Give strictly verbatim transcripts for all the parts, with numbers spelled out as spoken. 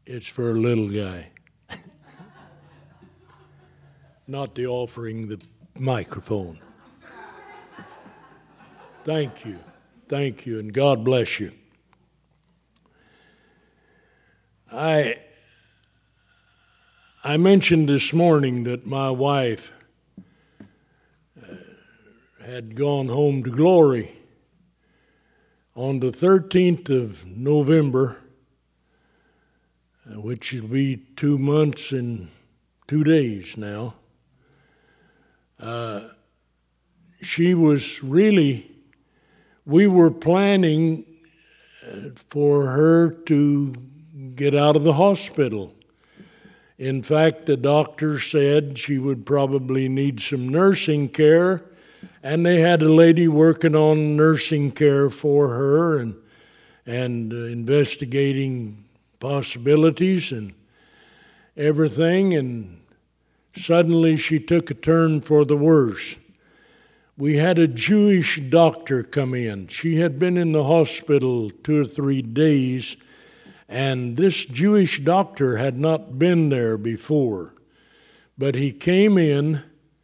it's for a little guy. Not the offering the microphone. Thank you. Thank you, and God bless you. I I mentioned this morning that my wife uh, had gone home to glory on the thirteenth of November, uh, which will be two months and two days now. Uh, she was really, we were planning uh, for her to get out of the hospital. In fact, the doctor said she would probably need some nursing care, and they had a lady working on nursing care for her and and uh, investigating possibilities and everything, and suddenly she took a turn for the worse. We had a Jewish doctor come in. She had been in the hospital two or three days, and this Jewish doctor had not been there before. But he came in,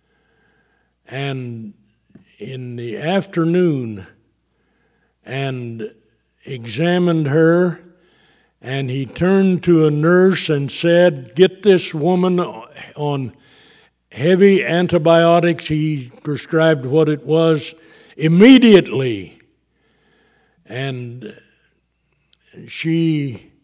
and in the afternoon, and examined her, and he turned to a nurse and said, "Get this woman on heavy antibiotics." He prescribed what it was immediately. And she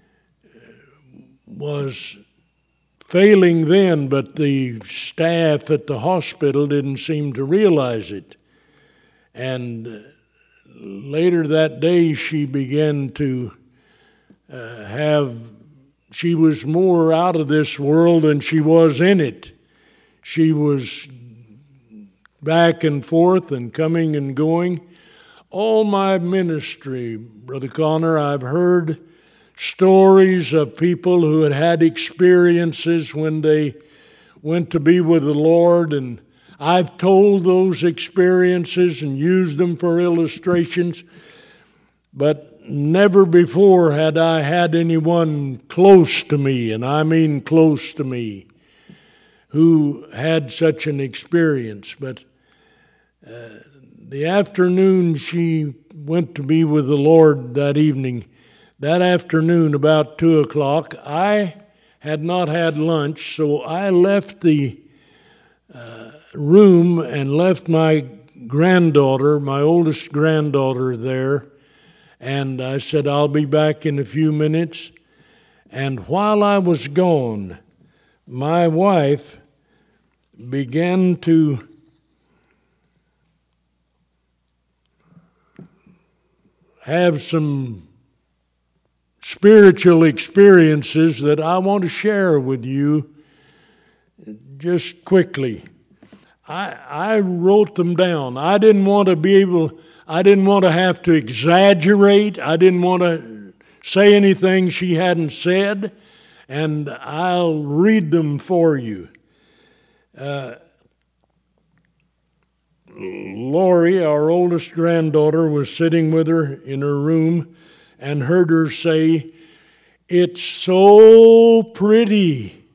was failing then, but the staff at the hospital didn't seem to realize it. And later that day, she began to uh, have, she was more out of this world than she was in it. She was back and forth and coming and going. All my ministry, Brother Connor, I've heard stories of people who had had experiences when they went to be with the Lord, and I've told those experiences and used them for illustrations, but never before had I had anyone close to me, and I mean close to me, who had such an experience. But uh, the afternoon she went to be with the Lord that evening, that afternoon about two o'clock, I had not had lunch, so I left the uh, room and left my granddaughter, my oldest granddaughter there, and I said, "I'll be back in a few minutes." And while I was gone, my wife began to have some spiritual experiences that I want to share with you just quickly. I I wrote them down. I didn't want to be able, I didn't want to have to exaggerate. I didn't want to say anything she hadn't said, and I'll read them for you. Uh, Lori, our oldest granddaughter, was sitting with her in her room and heard her say, "It's so pretty."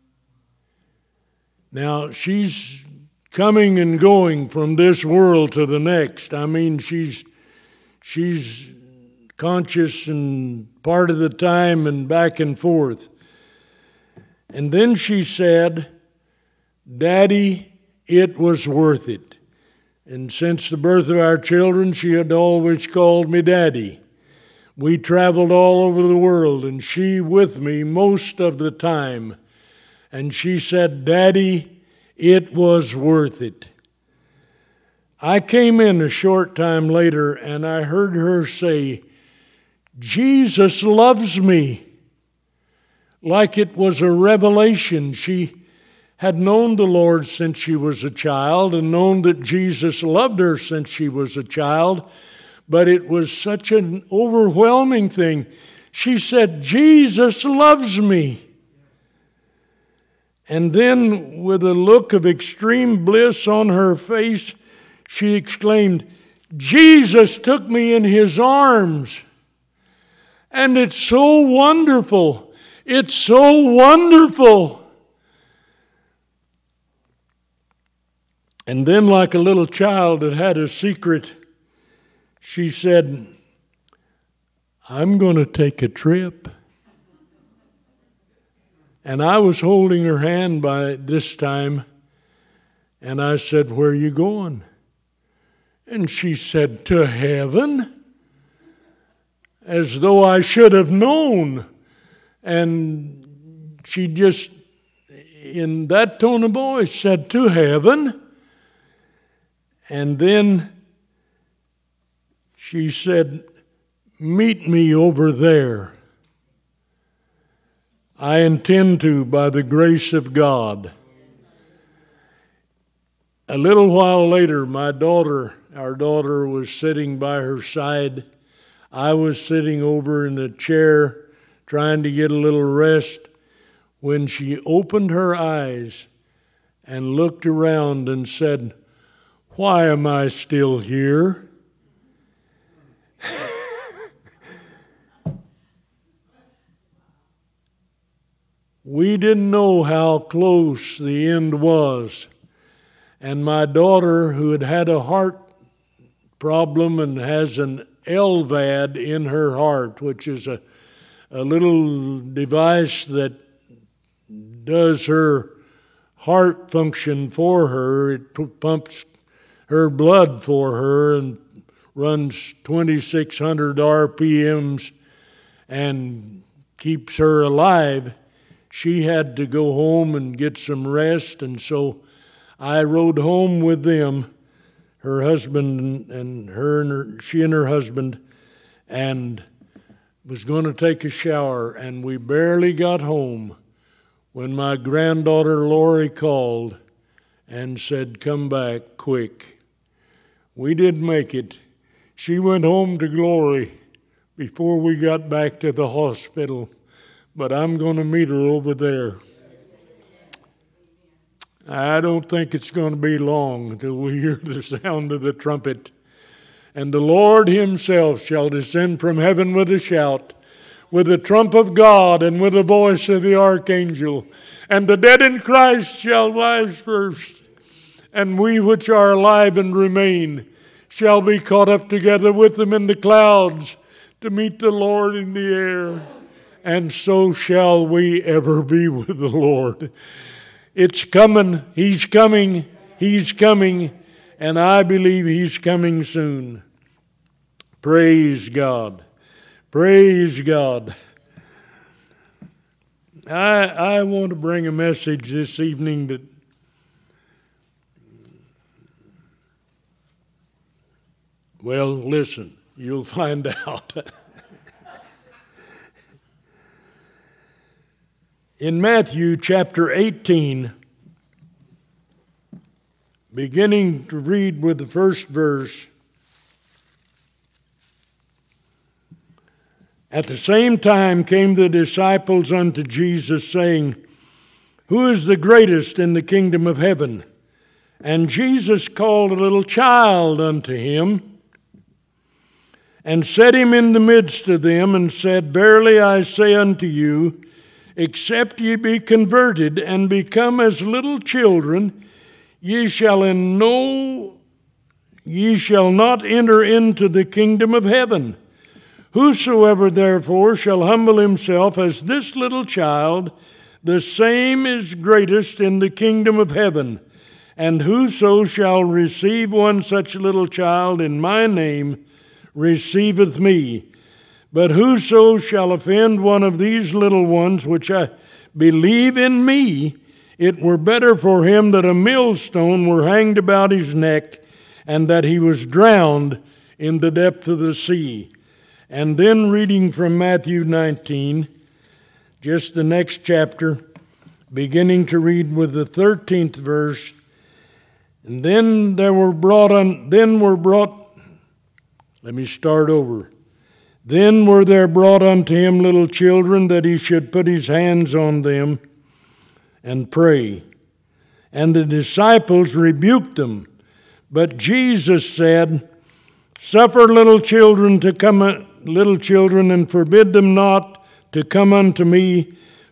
Now, she's coming and going from this world to the next. I mean, she's she's conscious and part of the time and back and forth. And then she said, "Daddy, it was worth it." And since the birth of our children, she had always called me Daddy. We traveled all over the world, and she with me most of the time. And she said, "Daddy, it was worth it." I came in a short time later, and I heard her say, "Jesus loves me," like it was a revelation. She had known the Lord since she was a child and known that Jesus loved her since she was a child, but it was such an overwhelming thing. She said, "Jesus loves me." And then, with a look of extreme bliss on her face, she exclaimed, "Jesus took me in His arms. And it's so wonderful. It's so wonderful. And then, like a little child that had a secret, she said, I'm going to take a trip. And I was holding her hand by this time, and I said, where are you going? And she said, to heaven, as though I should have known. And she just, in that tone of voice, said, to heaven. And then she said, meet me over there. I intend to, by the grace of God. A little while later, my daughter, our daughter was sitting by her side. I was sitting over in a chair trying to get a little rest when she opened her eyes and looked around and said, why am I still here? We didn't know how close the end was. And my daughter, who had had a heart problem and has an L V A D in her heart, which is a, a little device that does her heart function for her. It p- pumps her blood for her and runs twenty-six hundred R P Ms and keeps her alive. She had to go home and get some rest, and so I rode home with them, her husband and her, and her she and her husband, and was going to take a shower, and we barely got home when my granddaughter Lori called and said, come back quick. We didn't make it. She went home to glory before we got back to the hospital, but I'm going to meet her over there. I don't think it's going to be long until we hear the sound of the trumpet. And the Lord himself shall descend from heaven with a shout, with the trump of God and with the voice of the archangel. And the dead in Christ shall rise first. And we which are alive and remain shall be caught up together with them in the clouds to meet the Lord in the air. And so shall we ever be with the Lord. It's coming. He's coming. He's coming. And I believe he's coming soon. Praise God. Praise God. I, I want to bring a message this evening that well, listen, you'll find out. In Matthew chapter eighteen, beginning to read with the first verse, at the same time came the disciples unto Jesus, saying, who is the greatest in the kingdom of heaven? And Jesus called a little child unto him, and set him in the midst of them, and said, verily I say unto you, except ye be converted and become as little children, ye shall in no ye shall not enter into the kingdom of heaven. Whosoever therefore shall humble himself as this little child, the same is greatest in the kingdom of heaven. And whoso shall receive one such little child in my name receiveth me. But whoso shall offend one of these little ones which I believe in me, it were better for him that a millstone were hanged about his neck, and that he was drowned in the depth of the sea. And then reading from Matthew nineteen, just the next chapter, beginning to read with the thirteenth verse. And then there were brought on, then were brought, let me start over. Then were there brought unto him little children, that he should put his hands on them and pray. And the disciples rebuked them. But Jesus said, suffer little children to come, little children, and forbid them not to come unto me,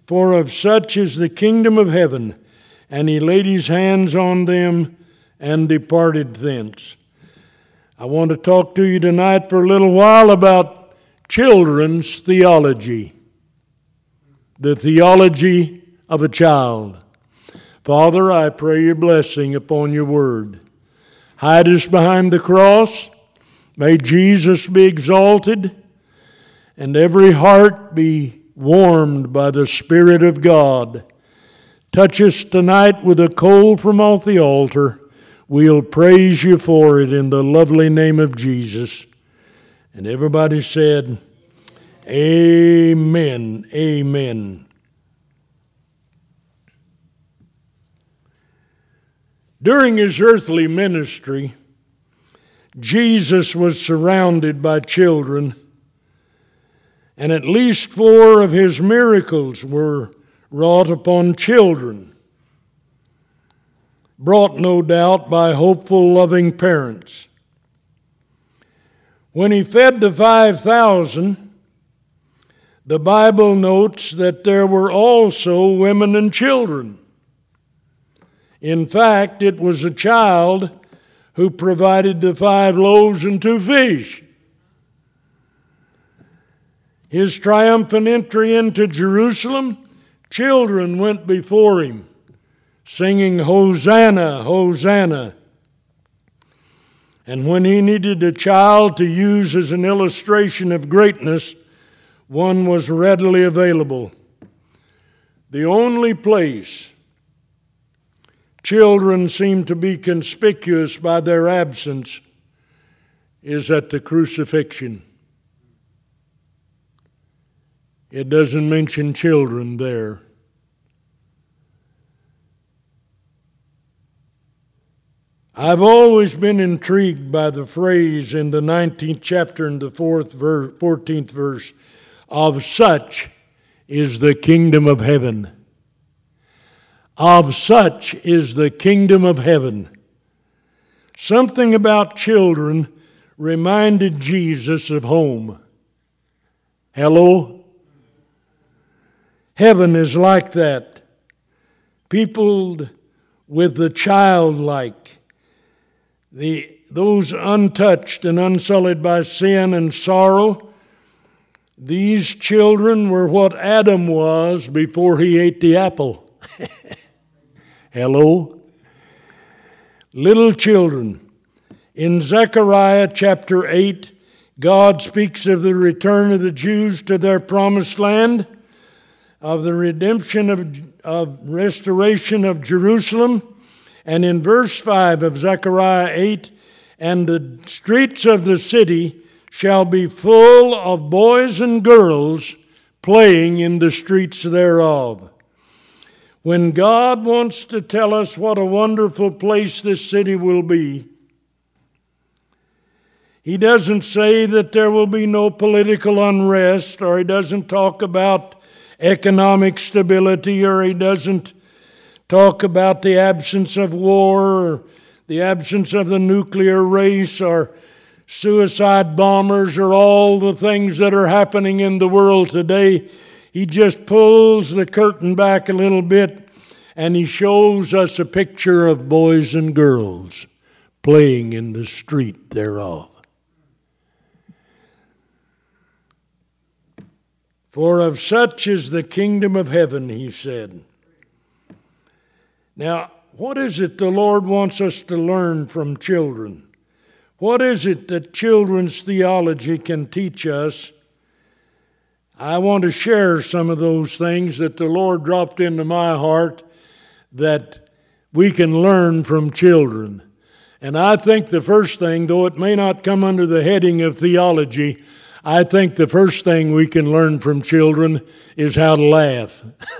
For of such is the kingdom of heaven. And he laid his hands on them and departed thence. I want to talk to you tonight for a little while about children's theology. The theology of a child. Father, I pray your blessing upon your word. Hide us behind the cross. May Jesus be exalted and every heart be warmed by the Spirit of God. Touch us tonight with a coal from off the altar. We'll praise you for it in the lovely name of Jesus. And everybody said, amen, amen. During his earthly ministry, Jesus was surrounded by children, and at least four of his miracles were wrought upon children, brought no doubt by hopeful, loving parents. When he fed the five thousand, the Bible notes that there were also women and children. In fact, it was a child who provided the five loaves and two fish. His triumphant entry into Jerusalem, children went before him, singing, Hosanna, Hosanna. And when he needed a child to use as an illustration of greatness, one was readily available. The only place children seem to be conspicuous by their absence is at the crucifixion. It doesn't mention children there. I've always been intrigued by the phrase in the nineteenth chapter and the fourth verse, fourteenth verse, of such is the kingdom of heaven. Of such is the kingdom of heaven. Something about children reminded Jesus of home. Hello? Heaven is like that, peopled with the childlike, the those untouched and unsullied by sin and sorrow. These children were what Adam was before he ate the apple. Hello? Little children. In Zechariah chapter eight, God speaks of the return of the Jews to their promised land, of the redemption of, of restoration of Jerusalem. And in verse five of Zechariah eight, and the streets of the city shall be full of boys and girls playing in the streets thereof. When God wants to tell us what a wonderful place this city will be, He doesn't say that there will be no political unrest, or He doesn't talk about economic stability, or He doesn't talk about the absence of war, or the absence of the nuclear race, or suicide bombers, or all the things that are happening in the world today. He just pulls the curtain back a little bit, and He shows us a picture of boys and girls playing in the street thereof. For of such is the kingdom of heaven, He said. Now, what is it the Lord wants us to learn from children? What is it that children's theology can teach us? I want to share some of those things that the Lord dropped into my heart that we can learn from children. And I think the first thing, though it may not come under the heading of theology, I think the first thing we can learn from children is how to laugh.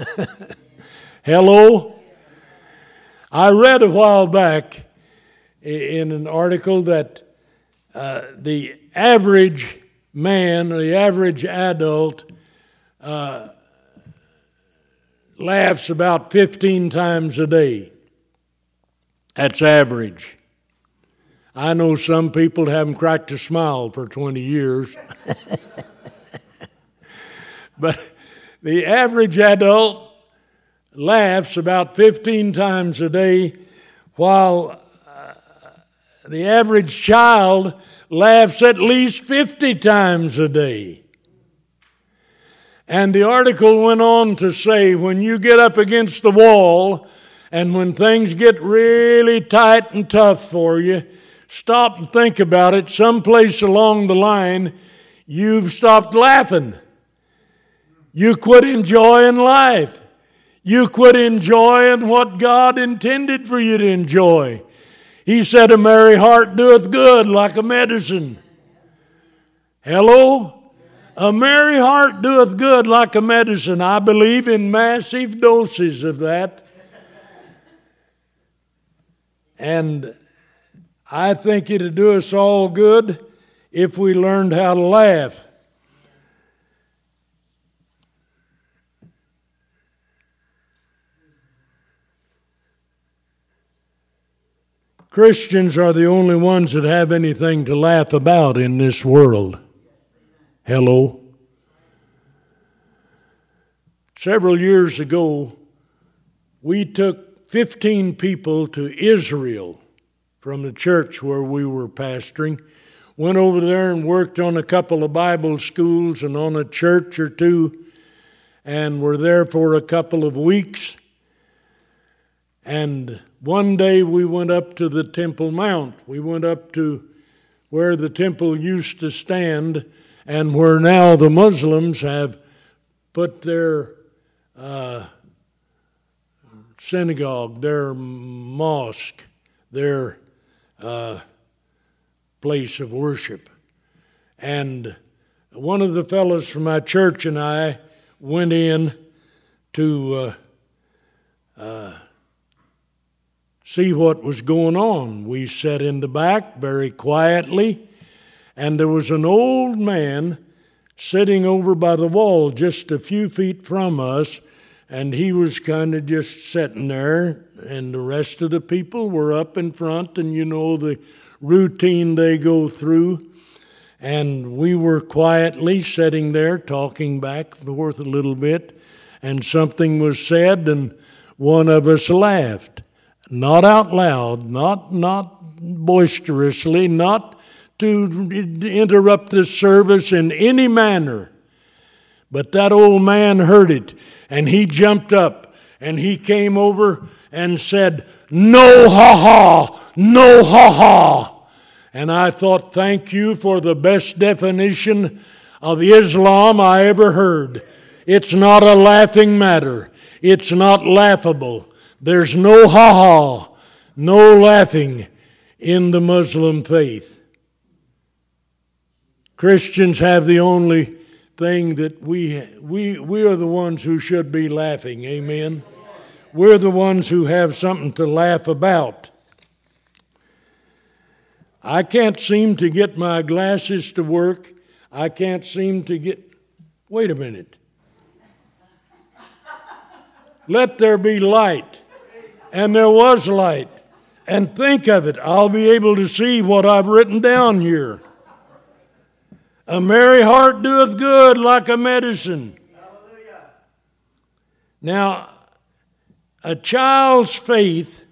Hello? I read a while back in an article that uh, the average man, or the average adult, uh, laughs about fifteen times a day. That's average. I know some people haven't cracked a smile for twenty years. But The average adult laughs about fifteen times a day, while uh, the average child laughs at least fifty times a day. And the article went on to say, when you get up against the wall and when things get really tight and tough for you, stop and think about it. Someplace along the line, you've stopped laughing. You quit enjoying life. You quit enjoying what God intended for you to enjoy. He said, a merry heart doeth good like a medicine. Hello? A merry heart doeth good like a medicine. I believe in massive doses of that. And I think it'd do us all good if we learned how to laugh. Christians are the only ones that have anything to laugh about in this world. Hello? Several years ago, we took fifteen people to Israel from the church where we were pastoring. Went over there and worked on a couple of Bible schools and on a church or two, and were there for a couple of weeks. And one day we went up to the Temple Mount. We went up to where the temple used to stand and where now the Muslims have put their uh, synagogue, their mosque, their uh, place of worship. And one of the fellows from my church and I went in to uh, uh, see what was going on. We sat in the back very quietly, and there was an old man sitting over by the wall just a few feet from us, and he was kind of just sitting there, and the rest of the people were up in front, and you know the routine they go through. And we were quietly sitting there talking back and forth a little bit, and something was said, and one of us laughed. Not out loud, not, not boisterously, not to interrupt the service in any manner. But that old man heard it, and he jumped up, and he came over and said, "No ha-ha, no ha-ha." And I thought, thank you for the best definition of Islam I ever heard. It's not a laughing matter. It's not laughable. There's no ha-ha, no laughing in the Muslim faith. Christians have the only thing that we, we, we are the ones who should be laughing, amen? We're the ones who have something to laugh about. I can't seem to get my glasses to work. I can't seem to get... Wait a minute. Let there be light. And there was light. And think of it, I'll be able to see what I've written down here. A merry heart doeth good like a medicine. Hallelujah. Now, a child's faith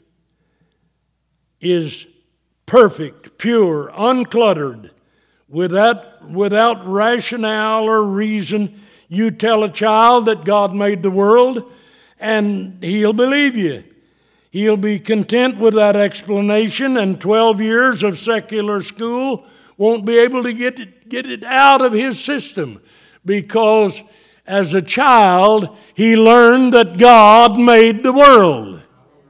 is perfect, pure, uncluttered, without, without rationale or reason. You tell a child that God made the world, and he'll believe you. He'll be content with that explanation, and twelve years of secular school won't be able to get it, get it out of his system, because as a child, he learned that God made the world.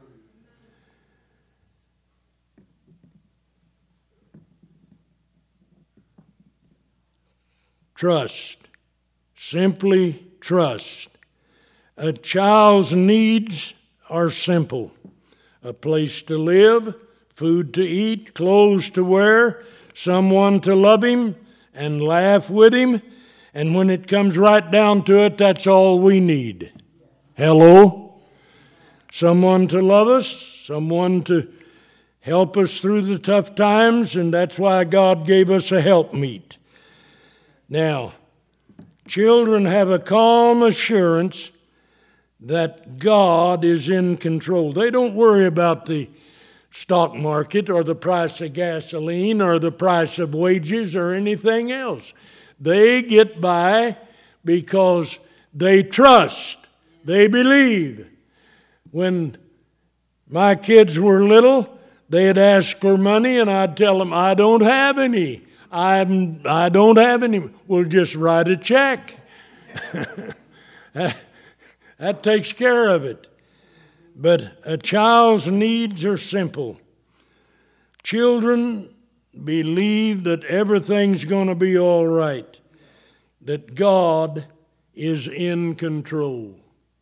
Trust. Simply trust. A child's needs are simple. A place to live, food to eat, clothes to wear, someone to love him and laugh with him. And when it comes right down to it, that's all we need. Hello? Someone to love us, someone to help us through the tough times, and that's why God gave us a helpmeet. Now, Children have a calm assurance that God is in control. They don't worry about the stock market or the price of gasoline or the price of wages or anything else. They get by because they trust, they believe. When my kids were little, they'd ask for money and I'd tell them, I don't have any. I'm, I don't have any. We'll just write a check. that, that takes care of it. But a child's needs are simple. Children believe that everything's going to be all right, that God is in control.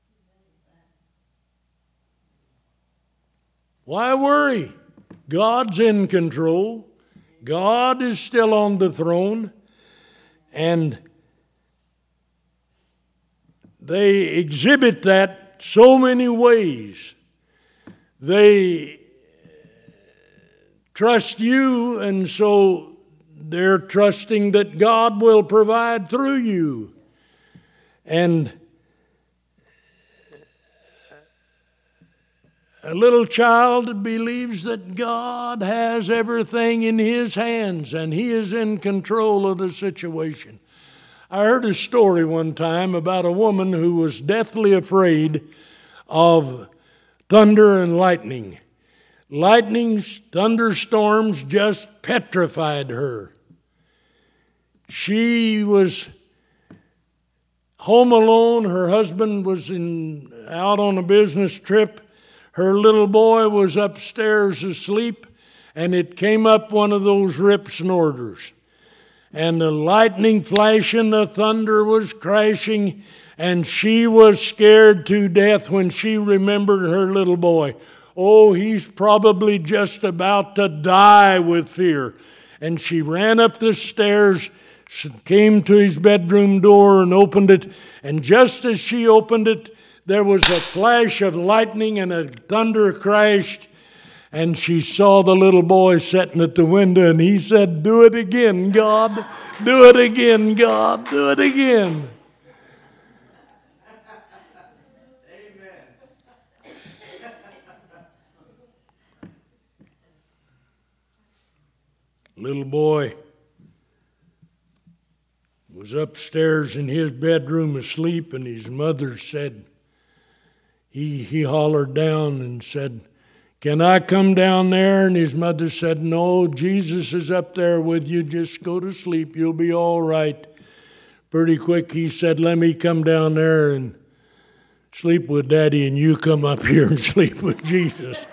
Why worry? God's in control. God is still on the throne. And they exhibit that so many ways. They trust you, and so they're trusting that God will provide through you. And a little child believes that God has everything in His hands and He is in control of the situation. I heard a story one time about a woman who was deathly afraid of thunder and lightning. Lightnings, thunderstorms just petrified her. She was home alone. Her husband was in, out on a business trip. Her little boy was upstairs asleep, and it came up one of those rip snorters. And the lightning flashing, the thunder was crashing, and she was scared to death when she remembered her little boy. Oh, he's probably just about to die with fear. And she ran up the stairs, came to his bedroom door and opened it. And just as she opened it, there was a flash of lightning and a thunder crashed. And she saw the little boy sitting at the window, and he said, "Do it again, God. Do it again, God. Do it again." Little boy was upstairs in his bedroom asleep, and his mother said, he, he hollered down and said, "Can I come down there?" And his mother said, "No, Jesus is up there with you. Just go to sleep. You'll be all right." Pretty quick he said, "Let me come down there and sleep with Daddy, and you come up here and sleep with Jesus."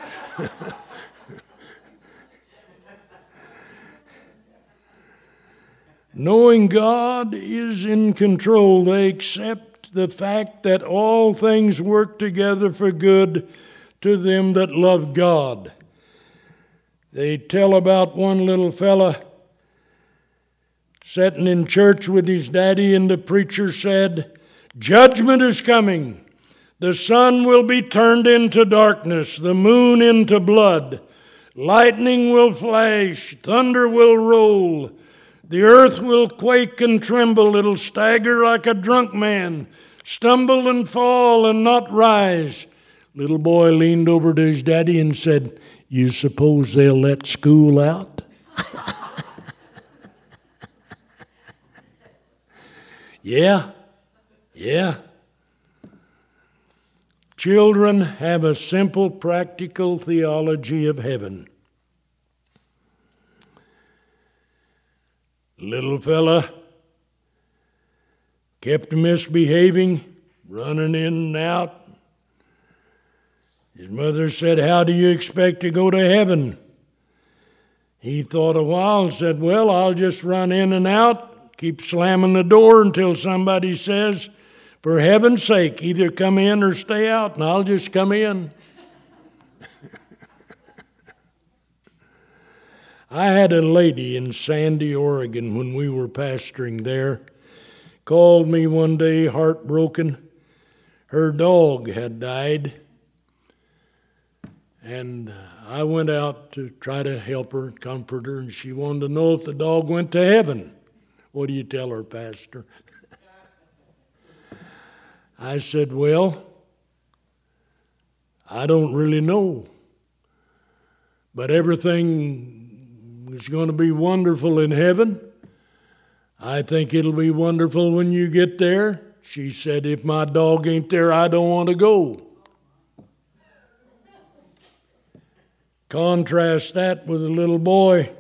Knowing God is in control, they accept the fact that all things work together for good to them that love God. They tell about one little fella sitting in church with his daddy, and the preacher said, "Judgment is coming. The sun will be turned into darkness, the moon into blood. Lightning will flash, thunder will roll. The earth will quake and tremble. It'll stagger like a drunk man, stumble and fall and not rise." Little boy leaned over to his daddy and said, "You suppose they'll let school out?" Yeah, yeah. Children have a simple, practical theology of heaven. Little fella kept misbehaving, running in and out. His mother said, "How do you expect to go to heaven?" He thought a while and said, "Well, I'll just run in and out, keep slamming the door until somebody says, 'For heaven's sake, either come in or stay out,' and I'll just come in." I had a lady in Sandy, Oregon, when we were pastoring there, called me one day heartbroken. Her dog had died. And I went out to try to help her, comfort her, and she wanted to know if the dog went to heaven. What do you tell her, Pastor? I said, well, I don't really know. But everything is going to be wonderful in heaven. I think it'll be wonderful when you get there. She said, if my dog ain't there, I don't want to go. Contrast that with a little boy.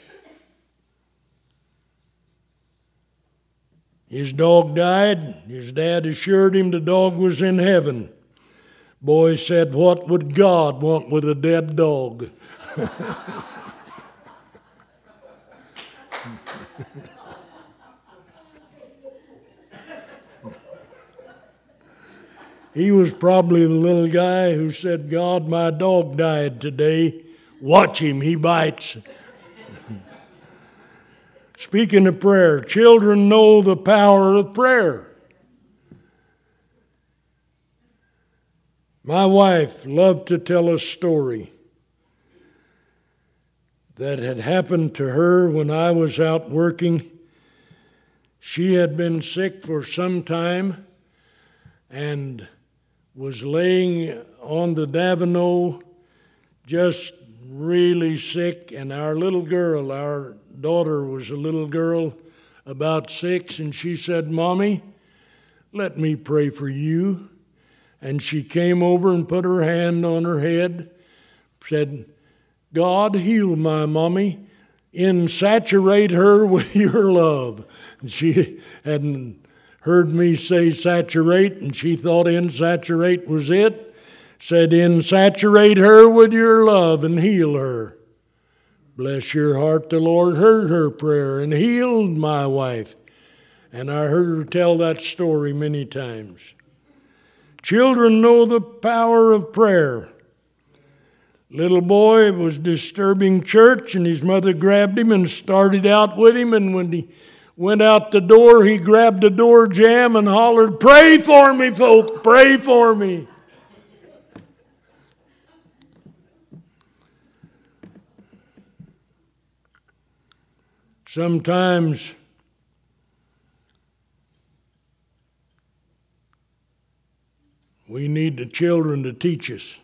His dog died. His dad assured him the dog was in heaven. Boy said, what would God want with a dead dog? He was probably the little guy who said, God, my dog died today. Watch him, he bites. Speaking of prayer, children know the power of prayer. My wife loved to tell a story that had happened to her when I was out working. She had been sick for some time and was laying on the Davino, just really sick, and our little girl, our daughter was a little girl about six, and she said, Mommy, let me pray for you. And she came over and put her hand on her head, said, God, heal my mommy, insaturate her with your love. And she hadn't heard me say saturate, and she thought insaturate was it. Said, insaturate her with your love and heal her. Bless your heart, the Lord heard her prayer and healed my wife. And I heard her tell that story many times. Children know the power of prayer. Little boy was disturbing church, and his mother grabbed him and started out with him, and when he went out the door, he grabbed the door jamb and hollered, pray for me, folk, pray for me. Sometimes we need the children to teach us.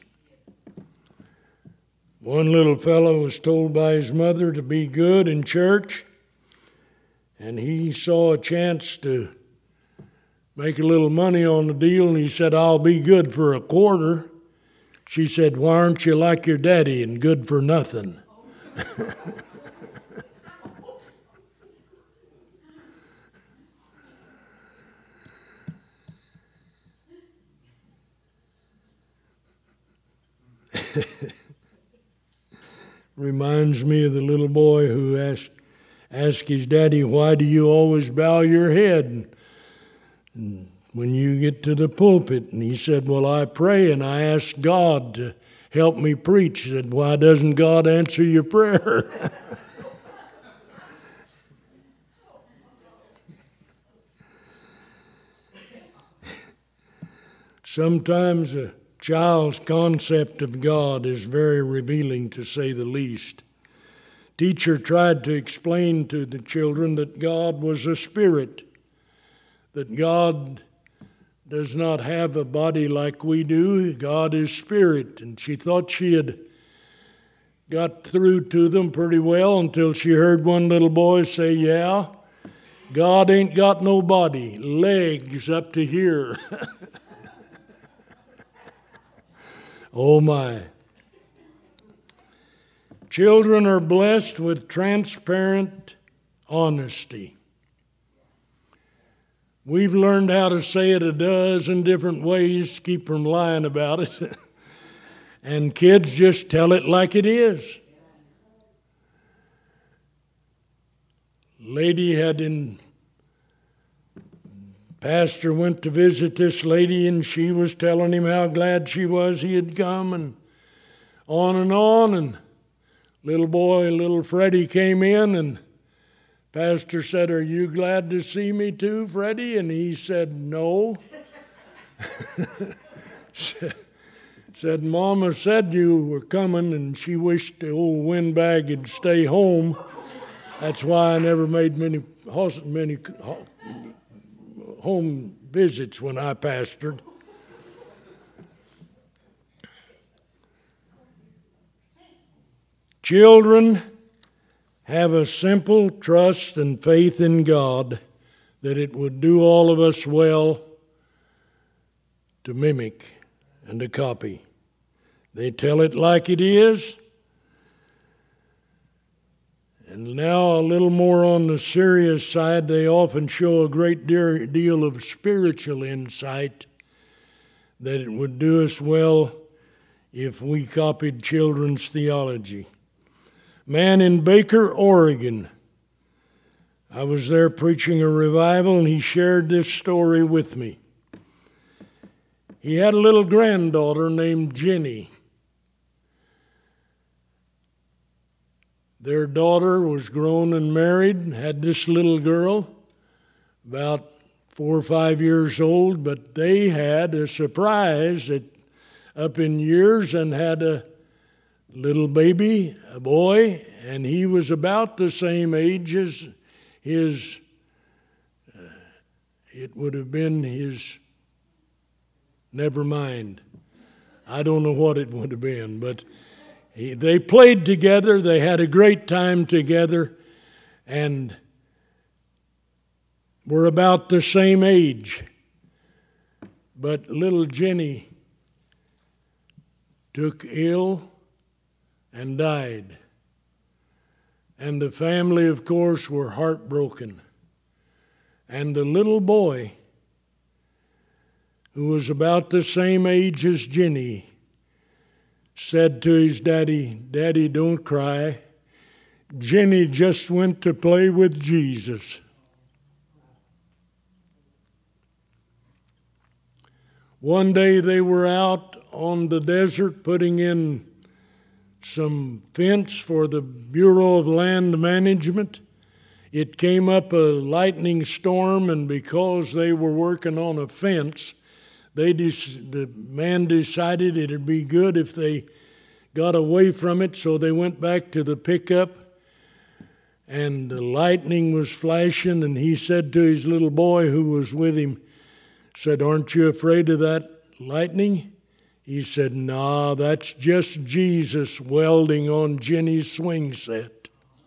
One little fellow was told by his mother to be good in church, and he saw a chance to make a little money on the deal, and he said, I'll be good for a quarter. She said, why aren't you like your daddy and good for nothing? Reminds me of the little boy who asked, asked his daddy, why do you always bow your head and when you get to the pulpit? And he said, well, I pray and I ask God to help me preach. He said, why doesn't God answer your prayer? Sometimes a child's concept of God is very revealing, to say the least. Teacher tried to explain to the children that God was a spirit, that God does not have a body like we do. God is spirit. And she thought she had got through to them pretty well until she heard one little boy say, yeah, God ain't got no body, legs up to here. Oh my. Children are blessed with transparent honesty. We've learned how to say it a dozen different ways to keep from lying about it. And kids just tell it like it is. Lady had in, pastor went to visit this lady, and she was telling him how glad she was he had come, and on and on. And little boy, little Freddie came in, and pastor said, are you glad to see me too, Freddie? And he said, no. said, said, Mama said you were coming, and she wished the old windbag would stay home. That's why I never made many, many home visits when I pastored. Children have a simple trust and faith in God that it would do all of us well to mimic and to copy. They tell it like it is. And now a little more on the serious side, they often show a great deal of spiritual insight that it would do us well if we copied children's theology. Man in Baker, Oregon. I was there preaching a revival, and he shared this story with me. He had a little granddaughter named Jenny. Their daughter was grown and married, and had this little girl, about four or five years old, but they had a surprise that up in years and had a little baby, a boy, and he was about the same age as his, uh, it would have been his, never mind. I don't know what it would have been, but he, they played together, they had a great time together, and were about the same age. But little Jenny took ill and died. And the family, of course, were heartbroken. And the little boy, who was about the same age as Jenny, said to his daddy, "Daddy, don't cry. Jenny just went to play with Jesus." One day they were out on the desert putting in some fence for the Bureau of Land Management. It came up a lightning storm, and because they were working on a fence, they des- the man decided it'd be good if they got away from it, so they went back to the pickup, and the lightning was flashing, and he said to his little boy who was with him, said, "Aren't you afraid of that lightning?" He said, "Nah, that's just Jesus welding on Jenny's swing set."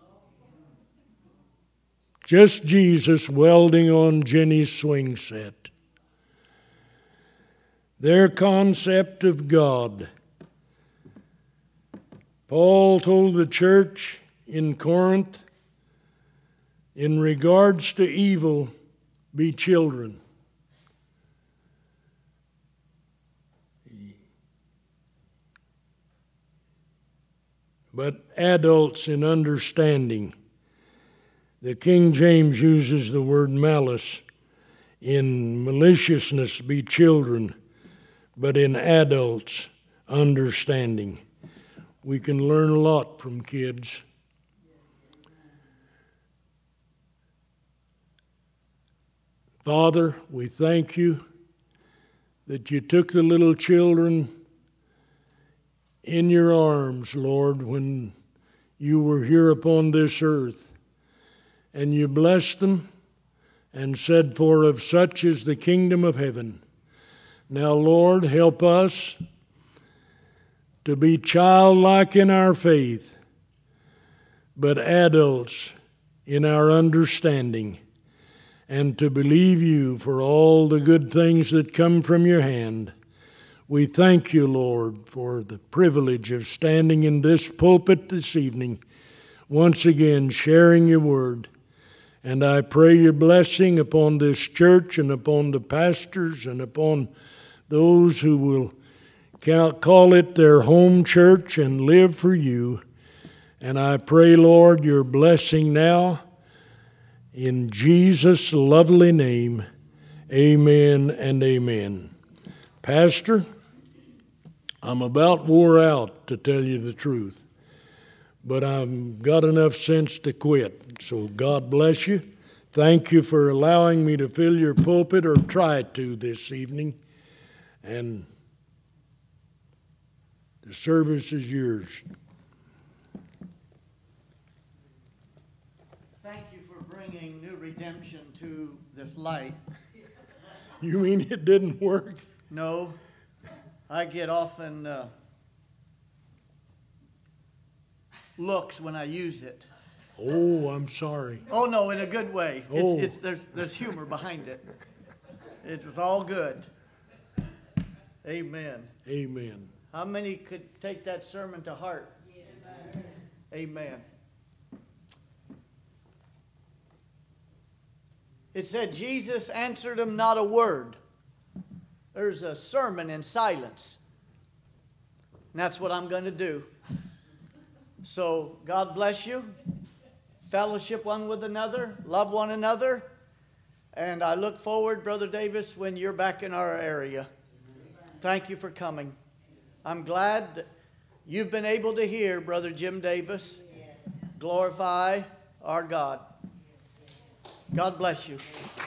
Just Jesus welding on Jenny's swing set. Their concept of God. Paul told the church in Corinth, in regards to evil, be children. But adults in understanding. The King James uses the word malice. In maliciousness, be children, but in adults, understanding. We can learn a lot from kids. Father, we thank you that you took the little children in your arms, Lord, when you were here upon this earth. And you blessed them and said, "For of such is the kingdom of heaven." Now, Lord, help us to be childlike in our faith, but adults in our understanding, and to believe you for all the good things that come from your hand. We thank you, Lord, for the privilege of standing in this pulpit this evening, once again sharing your word. And I pray your blessing upon this church and upon the pastors and upon those who will call it their home church and live for you. And I pray, Lord, your blessing now in Jesus' lovely name. Amen and amen. Pastor, I'm about wore out, to tell you the truth, but I've got enough sense to quit. So God bless you. Thank you for allowing me to fill your pulpit, or try to, this evening. And the service is yours. Thank you for bringing new redemption to this light. You mean it didn't work? No, I get often uh, looks when I use it. Oh, I'm sorry. Oh no, in a good way. Oh. It's, it's, there's, there's humor behind it. It was all good. Amen. Amen. How many could take that sermon to heart? Yes. Amen. It said, Jesus answered him not a word. There's a sermon in silence. And that's what I'm going to do. So, God bless you. Fellowship one with another. Love one another. And I look forward, Brother Davis, when you're back in our area. Thank you for coming. I'm glad that you've been able to hear Brother Jim Davis glorify our God. God bless you.